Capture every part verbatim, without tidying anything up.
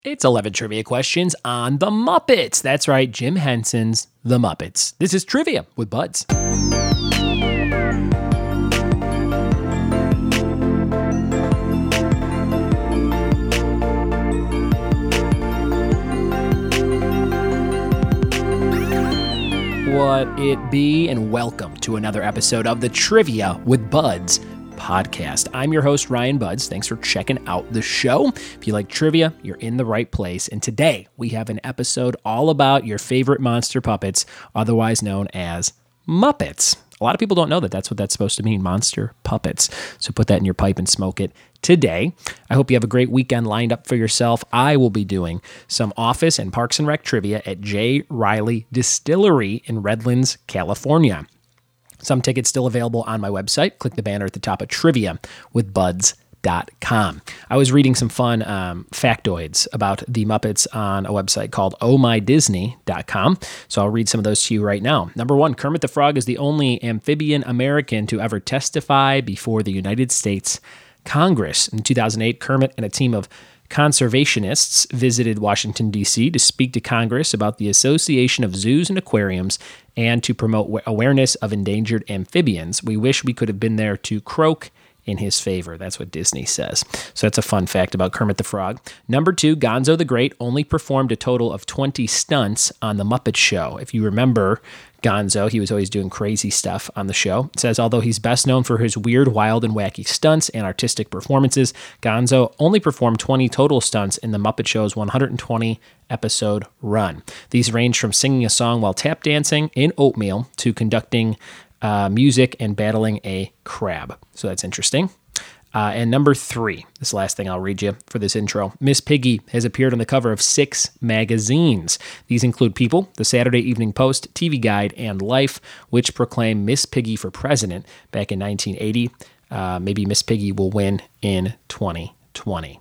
It's eleven trivia questions on the Muppets. That's right, Jim Henson's The Muppets. This is Trivia with Buds. What it be, and welcome to another episode of the Trivia with Buds podcast. I'm your host, Ryan Buds. Thanks for checking out the show. If you like trivia, you're in the right place. And today we have an episode all about your favorite monster puppets, otherwise known as Muppets. A lot of people don't know that that's what that's supposed to mean, monster puppets. So put that in your pipe and smoke it today. I hope you have a great weekend lined up for yourself. I will be doing some Office and Parks and Rec trivia at J. Riley Distillery in Redlands, California. Some tickets still available on my website. Click the banner at the top of trivia with buds dot com. I was reading some fun um, factoids about the Muppets on a website called oh my disney dot com. So I'll read some of those to you right now. Number one, Kermit the Frog is the only amphibian American to ever testify before the United States Congress. In two thousand eight, Kermit and a team of conservationists visited Washington, D C to speak to Congress about the Association of Zoos and Aquariums and to promote awareness of endangered amphibians. We wish we could have been there to croak in his favor. That's what Disney says. So that's a fun fact about Kermit the Frog. Number two, Gonzo the Great only performed a total of twenty stunts on The Muppet Show. If you remember Gonzo, he was always doing crazy stuff on the show. It says, although he's best known for his weird, wild, and wacky stunts and artistic performances, Gonzo only performed twenty total stunts in The Muppet Show's one hundred twenty episode run. These range from singing a song while tap dancing in oatmeal to conducting Uh, music and battling a crab. So that's interesting. Uh, and number three, this last thing I'll read you for this intro. Miss Piggy has appeared on the cover of six magazines. These include People, the Saturday Evening Post, T V Guide, and Life, which proclaim Miss Piggy for president back in nineteen eighty. Uh, maybe Miss Piggy will win in twenty twenty.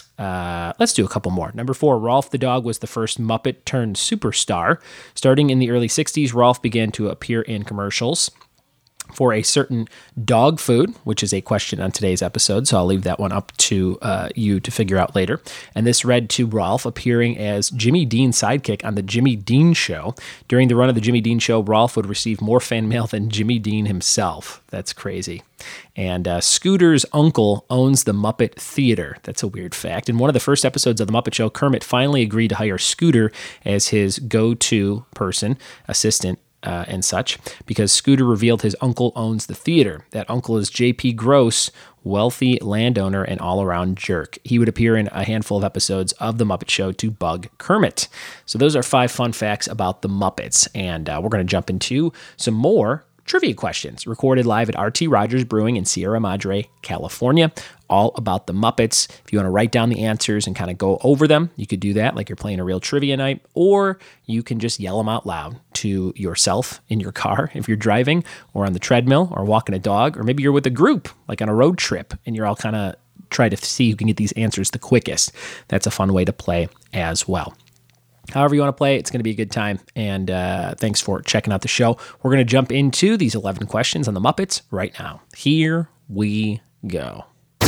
Uh, let's do a couple more. Number four, Rolf the dog was the first Muppet turned superstar. Starting in the early sixties, Rolf began to appear in commercials for a certain dog food, which is a question on today's episode, so I'll leave that one up to uh, you to figure out later. And this led to Rolf appearing as Jimmy Dean's sidekick on The Jimmy Dean Show. During the run of The Jimmy Dean Show, Rolf would receive more fan mail than Jimmy Dean himself. That's crazy. And uh, Scooter's uncle owns the Muppet Theater. That's a weird fact. In one of the first episodes of The Muppet Show, Kermit finally agreed to hire Scooter as his go-to person, assistant, Uh, and such, because Scooter revealed his uncle owns the theater. That uncle is J P Gross, wealthy landowner and all-around jerk. He would appear in a handful of episodes of The Muppet Show to bug Kermit. So those are five fun facts about the Muppets, and uh, we're going to jump into some more trivia questions recorded live at R T Rogers Brewing in Sierra Madre, California, all about the Muppets. If you want to write down the answers and kind of go over them, you could do that like you're playing a real trivia night, or you can just yell them out loud to yourself in your car if you're driving, or on the treadmill, or walking a dog, or maybe you're with a group, like on a road trip, and you're all kind of try to see who can get these answers the quickest. That's a fun way to play as well. However you want to play, it's going to be a good time, and uh, thanks for checking out the show. We're going to jump into these eleven questions on the Muppets right now. Here we go.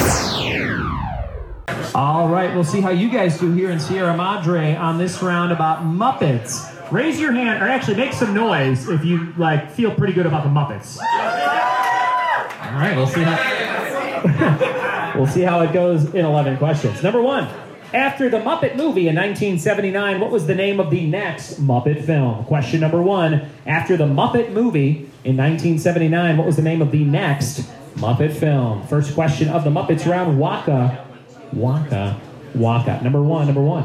All right, we'll see how you guys do here in Sierra Madre on this round about Muppets. Raise your hand, or actually make some noise if you like feel pretty good about the Muppets. All right, we'll see how we'll see how it goes in eleven questions. Number one. After the Muppet movie in nineteen seventy-nine, what was the name of the next Muppet film? Question number one. After the Muppet movie in nineteen seventy-nine, what was the name of the next Muppet film? First question of the Muppets round. Waka, Waka, Waka. Number one, number one.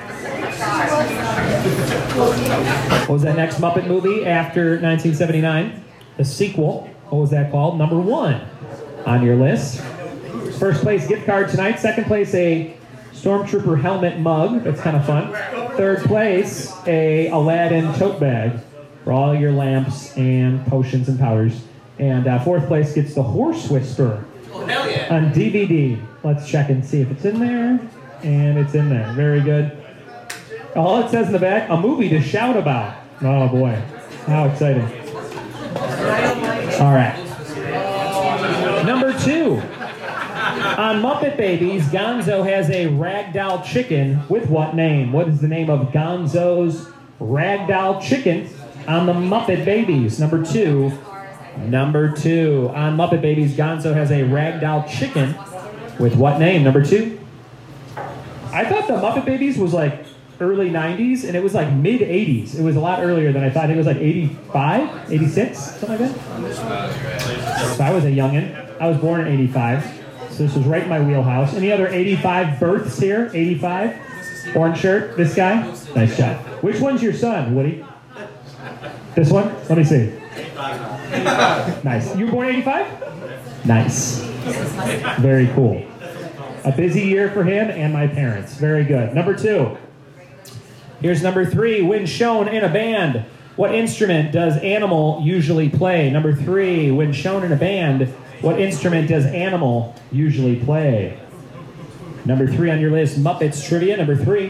What was that next Muppet movie after nineteen seventy-nine? The sequel. What was that called? Number one on your list. First place gift card tonight. Second place, a Stormtrooper helmet mug. That's kind of fun. Third place, a Aladdin tote bag for all your lamps and potions and powders. And uh, fourth place gets the Horse Whisperer oh, hell yeah. on D V D. Let's check and see if it's in there. And it's in there. Very good. All it says in the back, a movie to shout about. Oh boy, how exciting. All right. Number two. On Muppet Babies, Gonzo has a ragdoll chicken with what name? What is the name of Gonzo's ragdoll chicken on the Muppet Babies? Number two. Number two. On Muppet Babies, Gonzo has a ragdoll chicken with what name? Number two. I thought the Muppet Babies was like early nineties, and it was like mid eighties. It was a lot earlier than I thought. It was like eighty-five, eighty-six, something like that. So I was a youngin'. I was born in eighty-five, so this was right in my wheelhouse. Any other eighty-five births here? eighty-five? Orange shirt? This guy? Nice job. Which one's your son, Woody? This one? Let me see. Nice. You were born in eighty-five? Nice. Very cool. A busy year for him and my parents. Very good. Number two. Here's number three. When shown in a band, what instrument does Animal usually play? Number three. When shown in a band, what instrument does Animal usually play? Number three on your list, Muppets trivia. Number three.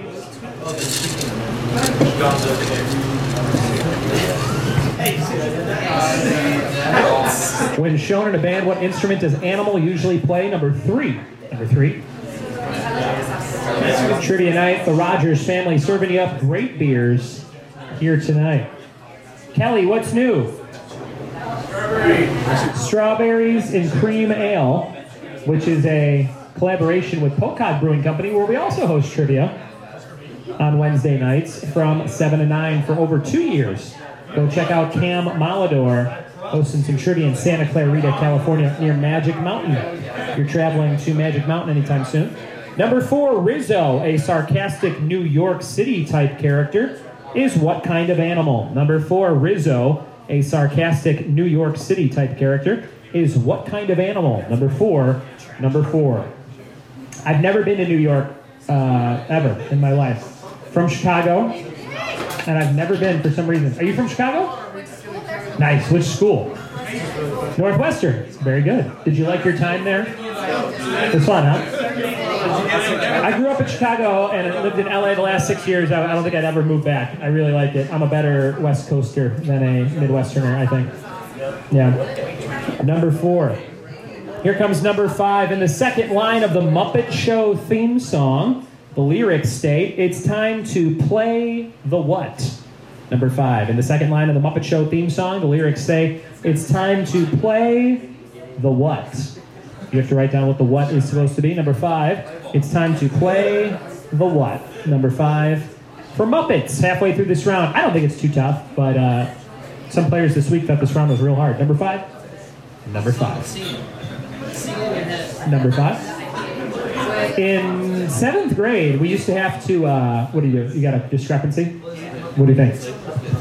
When shown in a band, what instrument does Animal usually play? Number three. Number three. Trivia night, the Rogers family serving you up great beers here tonight. Kelly, what's new? Strawberries. Strawberries and Cream Ale, which is a collaboration with Pocod Brewing Company, where we also host trivia on Wednesday nights from seven to nine for over two years. Go check out Cam Malador hosting some trivia in Santa Clarita, California, near Magic Mountain. If you're traveling to Magic Mountain anytime soon. Number four, Rizzo, a sarcastic New York City type character, is what kind of animal? Number four, Rizzo, a sarcastic New York City type character, is what kind of animal? Number four, number four. I've never been to New York uh, ever in my life. From Chicago, and I've never been for some reason. Are you from Chicago? Nice. Which school? Northwestern. Very good. Did you like your time there? It was fun, huh? I grew up in Chicago and lived in L A the last six years. I don't think I'd ever move back. I really like it. I'm a better West Coaster than a Midwesterner, I think. Yeah. Number four. Here comes number five. In the second line of the Muppet Show theme song, the lyrics state, it's time to play the what? Number five. In the second line of the Muppet Show theme song, the lyrics say, it's time to play the what? You have to write down what the what is supposed to be. Number five, it's time to play the what? Number five, for Muppets, halfway through this round. I don't think it's too tough, but uh, some players this week thought this round was real hard. Number five? Number five. Number five. In seventh grade, we used to have to, uh, what do you do? You got a discrepancy? What do you think?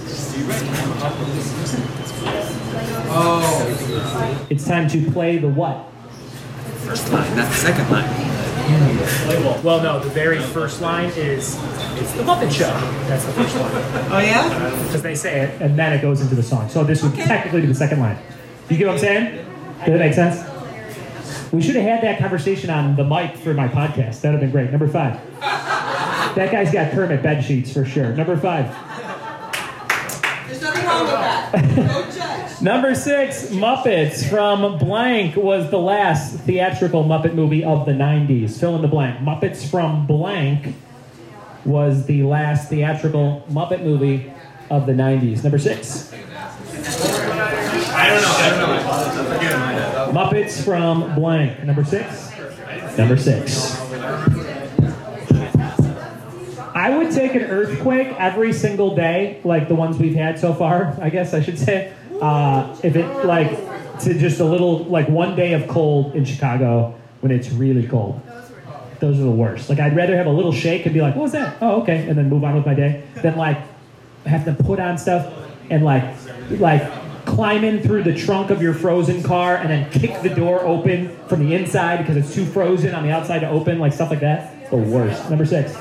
Oh. It's time to play the what? First line, not the second line. Well, well, no, the very first line is, it's the Muppet Show. That's the first line. Oh, yeah? Because they say it, and then it goes into the song. So this would okay. technically be the second line. You get what I'm saying? Does that make sense? We should have had that conversation on the mic for my podcast. That would have been great. Number five. That guy's got Kermit bed sheets for sure. Number five. There's nothing wrong with that. Don't judge. Number six, Muppets from blank was the last theatrical Muppet movie of the nineties. Fill in the blank. Muppets from blank was the last theatrical Muppet movie of the nineties. Number six. I don't know. I don't know. Muppets from blank. Number six. Number six. I would take an earthquake every single day, like the ones we've had so far, I guess I should say. Uh, if it, like, to just a little, like one day of cold in Chicago when it's really cold. Those are the worst. Like, I'd rather have a little shake and be like, what was that? Oh, okay. And then move on with my day. Than, like, have to put on stuff and, like, like, climb in through the trunk of your frozen car and then kick the door open from the inside because it's too frozen on the outside to open, like stuff like that. The worst. Number six.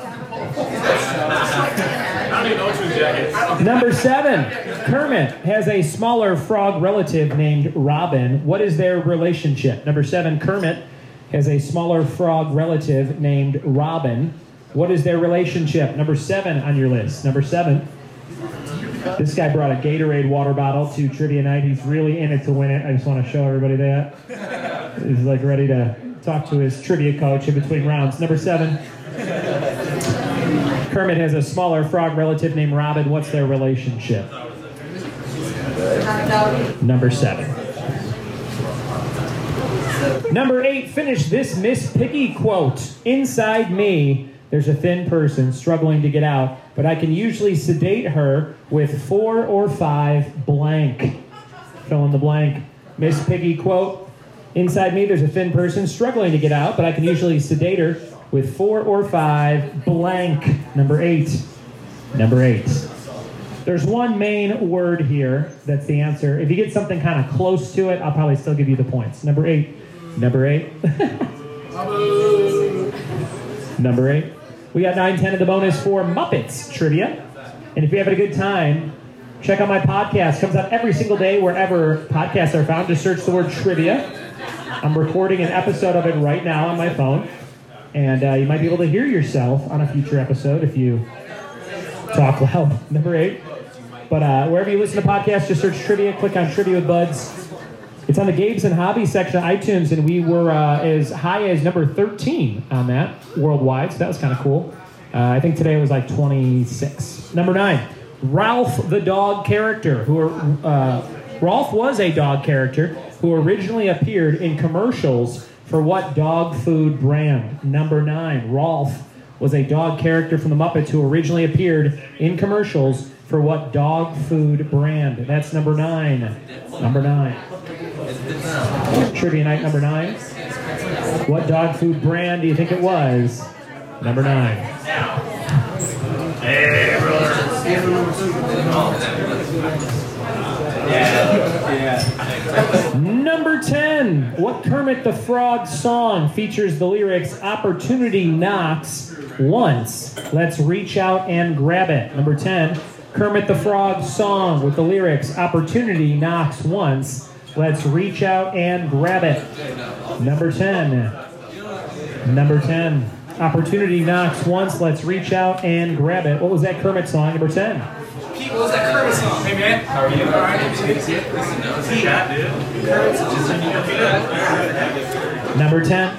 Number seven. Kermit has a smaller frog relative named Robin. What is their relationship? Number seven. Kermit has a smaller frog relative named Robin. What is their relationship? Number seven on your list. Number seven. This guy brought a Gatorade water bottle to trivia night. He's really in it to win it. I just want to show everybody that. He's like ready to talk to his trivia coach in between rounds. Number seven. Kermit has a smaller frog relative named Robin. What's their relationship? Number seven. Number eight, finish this Miss Piggy quote. Inside me, there's a thin person struggling to get out, but I can usually sedate her with four or five blank. Fill in the blank. Miss Piggy quote. Inside me, there's a thin person struggling to get out, but I can usually sedate her with four or five blank. Number eight. Number eight. There's one main word here that's the answer. If you get something kind of close to it, I'll probably still give you the points. Number eight. Number eight. Number eight. We got nine, ten in the bonus for Muppets trivia. And if you're having a good time, check out my podcast. It comes out every single day wherever podcasts are found. Just search the word trivia. I'm recording an episode of it right now on my phone. And uh, you might be able to hear yourself on a future episode if you talk loud. Number eight. But uh, wherever you listen to podcasts, just search trivia. Click on Trivia with Buds. It's on the Games and Hobbies section of iTunes, and we were uh, as high as number thirteen on that worldwide, so that was kind of cool. Uh, I think today it was like twenty-six. Number nine, Ralph the dog character. Who uh, Ralph was a dog character who originally appeared in commercials for what dog food brand? Number nine, Ralph was a dog character from the Muppets who originally appeared in commercials for what dog food brand? That's number nine. Number nine. Trivia night number nine. What dog food brand do you think it was? Number nine. Hey, brother. Number ten. What Kermit the Frog song features the lyrics, "Opportunity knocks once, let's reach out and grab it"? Number ten. Kermit the Frog song with the lyrics, "Opportunity knocks once, let's reach out and grab it." Number ten. Number ten. Opportunity knocks once, let's reach out and grab it. What was that Kermit song, number ten? Pete, what was that Kermit song? Hey, man. How are you? All right. Listen, Pete. Chat, dude. Number ten.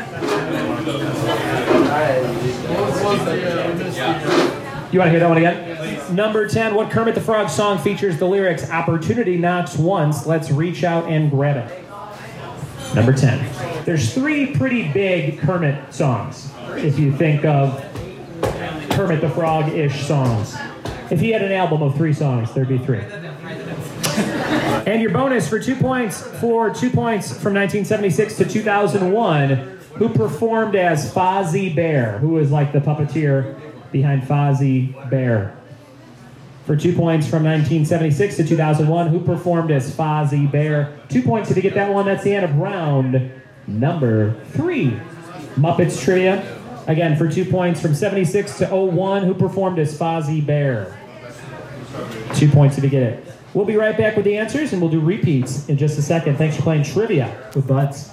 You want to hear that one again? Number ten, what Kermit the Frog song features the lyrics, "Opportunity knocks once, let's reach out and grab it"? Number ten. There's three pretty big Kermit songs, if you think of Kermit the Frog-ish songs. If he had an album of three songs, there'd be three. And your bonus for two points, for two points from nineteen seventy-six to two thousand one, who performed as Fozzie Bear, who was like the puppeteer behind Fozzie Bear. For two points from nineteen seventy-six to two thousand one, who performed as Fozzie Bear? Two points if you get that one. That's the end of round number three. Muppets trivia. Again, for two points from seventy-six to oh one, who performed as Fozzie Bear? Two points if you get it. We'll be right back with the answers, and we'll do repeats in just a second. Thanks for playing trivia with Buds.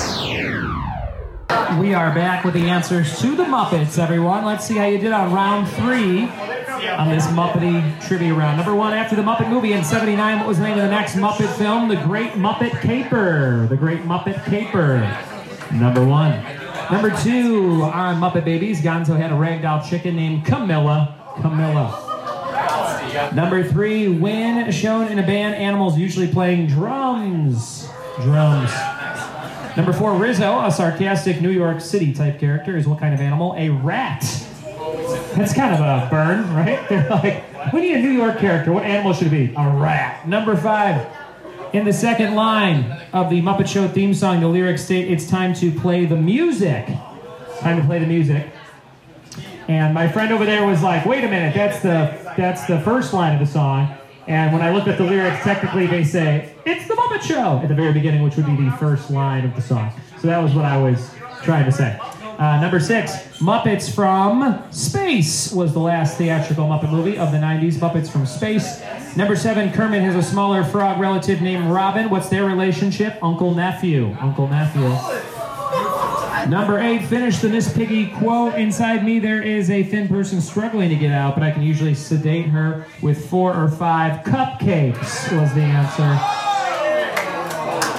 We are back with the answers to the Muppets, everyone. Let's see how you did on round three on this Muppety trivia round. Number one, after the Muppet movie in seventy-nine, what was the name of the next Muppet film? The Great Muppet Caper. The Great Muppet Caper. Number one. Number two, on Muppet Babies, Gonzo had a ragdoll chicken named Camilla. Camilla. Number three, when shown in a band, animals usually playing drums. Drums. Number four, Rizzo, a sarcastic New York City type character, is what kind of animal? A rat. That's kind of a burn, right? They're like, we need a New York character. What animal should it be? A rat. Number five, in the second line of the Muppet Show theme song, the lyrics state, "It's time to play the music." Time to play the music. And my friend over there was like, wait a minute, that's the that's the first line of the song. And when I looked at the lyrics, technically they say, "It's the Muppet Show" at the very beginning, which would be the first line of the song. So that was what I was trying to say. Uh, number six, Muppets from Space was the last theatrical Muppet movie of the nineties, Muppets from Space. Number seven, Kermit has a smaller frog relative named Robin. What's their relationship? Uncle-nephew. Uncle-nephew. Number eight, finish the Miss Piggy quote. Inside me there is a thin person struggling to get out, but I can usually sedate her with four or five cupcakes was the answer.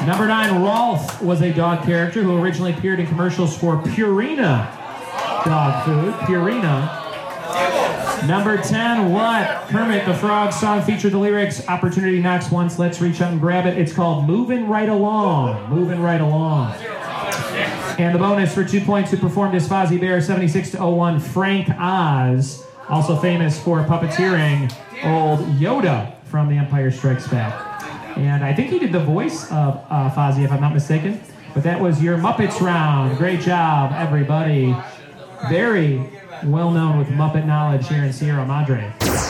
Number nine, Rolf was a dog character who originally appeared in commercials for Purina dog food. Purina. Number ten, what? Kermit the Frog song featured the lyrics, "Opportunity knocks once, let's reach out and grab it." It's called Moving Right Along. Moving Right Along. And the bonus for two points, who performed as Fozzie Bear, seventy-six to oh one, Frank Oz, also famous for puppeteering old Yoda from The Empire Strikes Back. And I think he did the voice of uh, Fozzie, if I'm not mistaken. But that was your Muppets round. Great job, everybody. Very well known with Muppet knowledge here in Sierra Madre.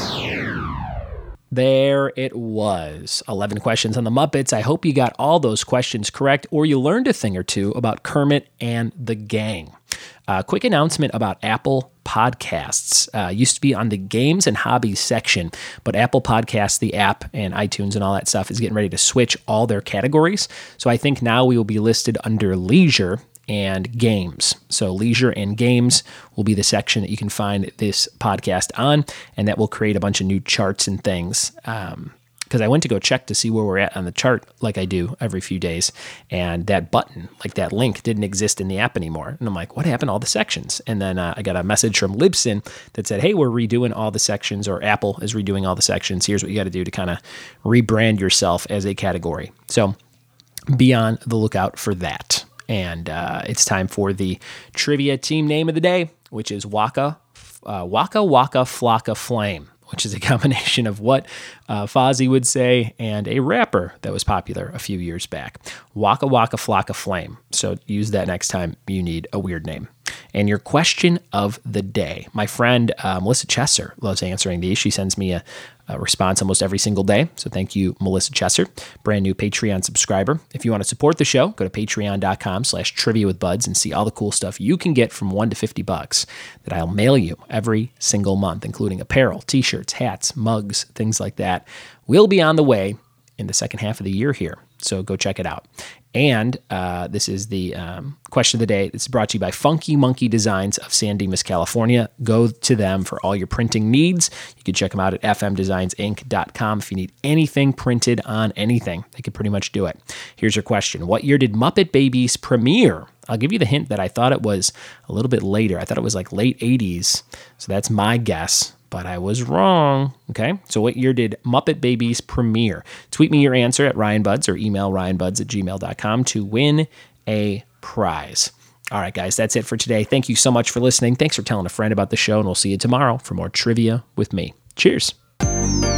There it was. eleven questions on the Muppets. I hope you got all those questions correct, or you learned a thing or two about Kermit and the gang. Uh, quick announcement about Apple Podcasts. Uh, used to be on the games and hobbies section, but Apple Podcasts, the app, and iTunes and all that stuff is getting ready to switch all their categories. So I think now we will be listed under leisure and games. So leisure and games will be the section that you can find this podcast on, and that will create a bunch of new charts and things. Um, because I went to go check to see where we're at on the chart, like I do every few days, and that button, like that link, didn't exist in the app anymore. And I'm like, what happened to all the sections? And then uh, I got a message from Libsyn that said, hey, we're redoing all the sections, or Apple is redoing all the sections. Here's what you got to do to kind of rebrand yourself as a category. So be on the lookout for that. And uh, it's time for the trivia team name of the day, which is Waka, uh, Waka Waka Flocka Flame, which is a combination of what uh, Fozzie would say and a rapper that was popular a few years back. Waka Waka Flocka Flame. So use that next time you need a weird name. And your question of the day. My friend uh, Melissa Chesser loves answering these. She sends me a, a response almost every single day. So thank you, Melissa Chesser, brand new Patreon subscriber. If you want to support the show, go to patreon.com slash trivia with buds and see all the cool stuff you can get from one to fifty bucks that I'll mail you every single month, including apparel, t-shirts, hats, mugs, things like that. We'll be on the way in the second half of the year here. So go check it out. And uh, this is the um, question of the day. It's brought to you by Funky Monkey Designs of San Dimas, California. Go to them for all your printing needs. You can check them out at f m designs inc dot com if you need anything printed on anything. They can pretty much do it. Here's your question. What year did Muppet Babies premiere? I'll give you the hint that I thought it was a little bit later. I thought it was like late eighties. So that's my guess. But I was wrong. Okay. So what year did Muppet Babies premiere? Tweet me your answer at Ryan Buds or email ryanbuds at gmail dot com to win a prize. All right, guys, that's it for today. Thank you so much for listening. Thanks for telling a friend about the show, and we'll see you tomorrow for more trivia with me. Cheers.